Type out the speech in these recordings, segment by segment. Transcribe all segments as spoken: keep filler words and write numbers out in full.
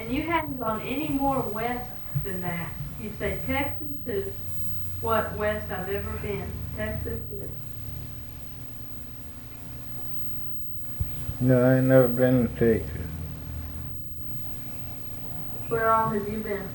And you hadn't gone any more west than that. You say Texas is what west I've ever been. Texas is. No, I ain't never been to Texas. Where all have you been?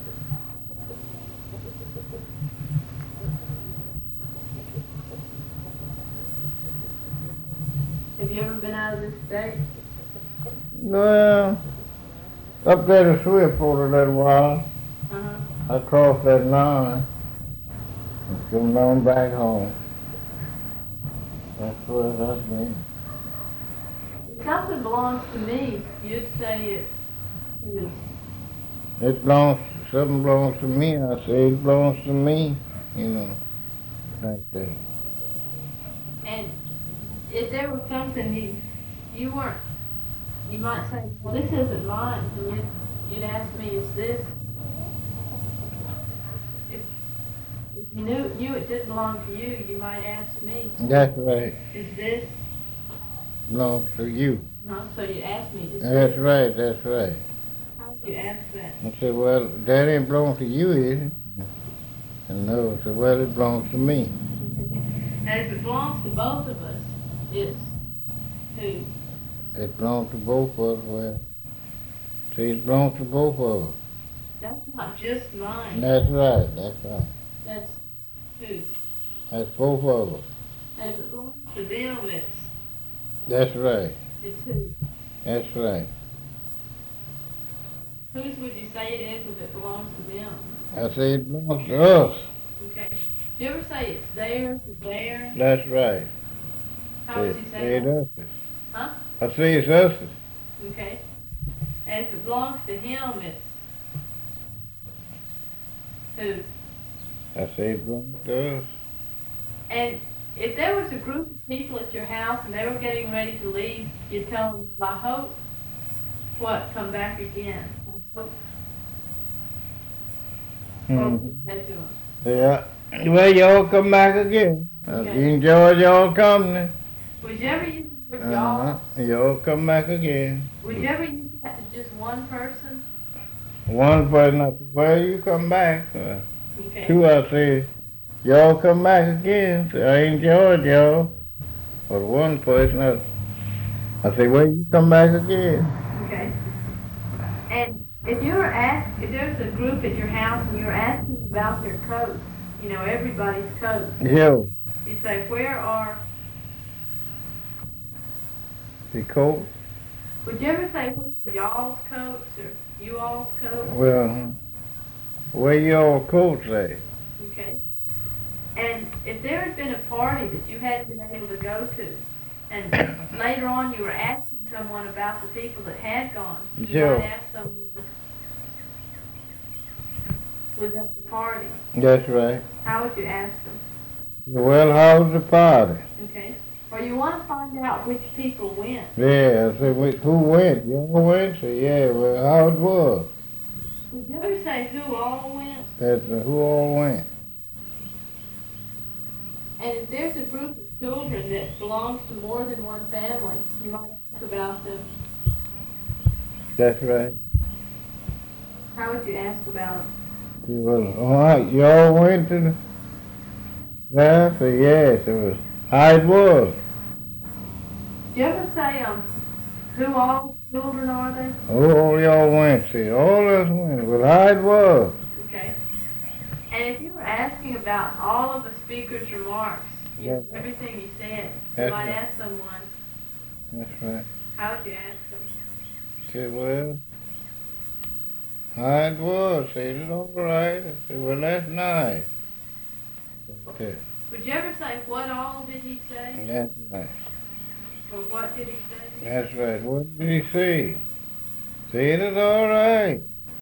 Have you ever been out of this state? Well, up there to Swift for a little while. Uh-huh. I crossed that line and come on back home. That's where I've been. If something belongs to me, you'd say it is. It belongs, something belongs to me, I say it belongs to me, you know, like that. And if there was something you, you weren't, you might say, well, this isn't mine. And you'd, you'd ask me, is this? If, if you knew, knew it didn't belong to you, you might ask me, That's right, is this? belongs to you. Huh? So you'd ask me, is That's this? right, that's right. How would you ask that? I said, well, that ain't belong to you, is it? And no, I said, well, it belongs to me. And if it belongs to both of us, it's who? It belongs to both of us, well, see, it belongs to both of us. That's not just mine. That's right, that's right. That's whose. That's both of us. And if it belongs to them, it's, That's right, it's who? that's right. Whose would you say it is if it belongs to them? I say it belongs to us. Okay. Do you ever say it's theirs or theirs? That's right. How would you Say say it that? us. Huh? I say it's us. Okay. And if it belongs to him, it's whose? I say it belongs to us. And if there was a group of people at your house and they were getting ready to leave, you'd tell them, I hope, what, come back again. I hope. What would you say to them? Yeah. Well, y'all come back again. Okay. You enjoyed y'all company. Would you ever use the word y'all? Uh-huh. Y'all come back again. Would you ever use that to just one person? One person, I said, well, you come back. Uh, Okay. two, I say, y'all come back again. So I enjoyed y'all. But one person, I, I say, well, you come back again. Okay. And if you were asked, if there's a group at your house and you were asking about their coats, you know, everybody's coats, Yeah. you say, where are, The coat? would you ever say, where's y'all's coats or you all's coats? Well, huh. Where y'all coats at? Okay. And if there had been a party that you hadn't been able to go to, and later on you were asking someone about the people that had gone, you Sure. might ask someone, was at the party? That's right. How would you ask them? Well, how's the party? Okay. Or you want to find out which people went. Yeah, I said, "Wait, who went? Y'all went? So, yeah, well, how it was? Would you ever say who all went? That's uh, who all went. And if there's a group of children that belongs to more than one family, you might ask about them. That's right. How would you ask about them? Well, all right, y'all went to the, yeah, so yes, it was, how it was. Do you ever say, um, who all children are they? Oh, all y'all went, see, all of us went, well, how it was. Okay. And if you were asking about all of the speaker's remarks, you know, Yeah. everything he said, you That's might right. ask someone, That's right. how would you ask them? Said, well, how it was, said it all right. I said, well, that's nice. Okay. Would you ever say, what all did he say? That's right. Or what did he say? That's right. What did he say? Said it all right.